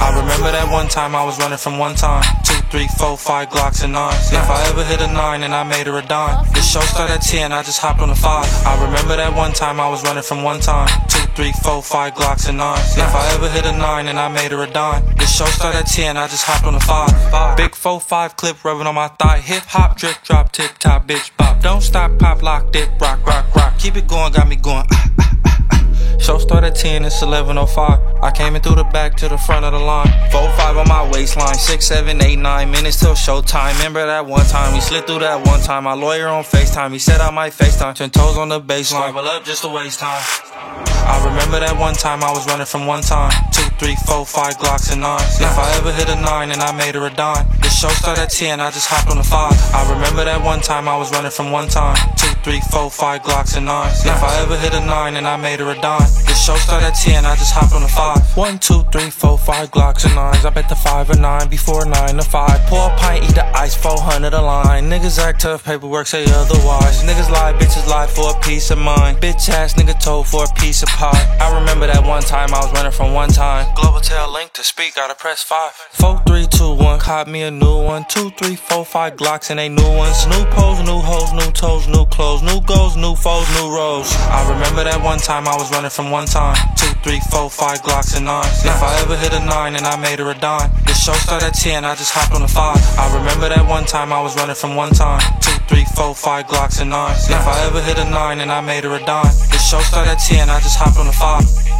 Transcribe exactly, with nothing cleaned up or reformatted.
I remember that one time I was running from one time. Two, three, four, five Glocks and nines. If I ever hit a nine and I made her a dime. The show started at ten, I just hopped on a five. I remember that one time I was running from one time. Two, three, four, five Glocks and nines. If I ever hit a nine and I made her a dime. The show started at ten, I just hopped on a five. Big four, five clip rubbing on my thigh. Hip hop, drip, drop, tip top, bitch, bop. Don't stop, pop, lock, dip, rock, rock, rock. Keep it going, got me going. Ah, ah, ah, ah. Show started at ten, it's eleven oh five. I came in through the back to the front of the line. Four, five on my waistline. Six, seven, eight, nine minutes till showtime. Remember that one time we slid through that one time. My lawyer on FaceTime, he said I might FaceTime. Ten toes on the baseline, scramble up just to waste time. I remember that one time I was running from one time. Two, three, four, five Glocks and nines. If I ever hit a nine and I made her a dime. The show started at ten, I just hopped on a five. I remember that one time I was running from one time. Two, three, four, five Glocks and nines. If I ever hit a nine and I made her a dime. The show started at ten, I just hopped on a five. One, two, three, four, five Glocks and nines. I bet the five or nine before nine to five. Pour a pint, eat the ice, four hundred a line. Niggas act tough, paperwork say otherwise. Niggas lie, bitches lie for a piece of mind. Bitch ass nigga told for a piece of pie. I remember that one time I was running from one time. Global tail link to speak, gotta press five. Four, three, two, one, caught me a new one. Two, three, four, five Glocks and they new ones. New pose, new hoes, new toes, new clothes, new goals, new foes, new roles. I remember that one time I was running from one time. Two, three, four, five Glocks and nines. If I ever hit a nine and I made her a dime. The show started at ten, I just hopped on a five. I remember that one time I was running from one time. Two, three, four, five Glocks and nines. If I ever hit a nine and I made her a dime. The show started at ten, I just hopped on a five.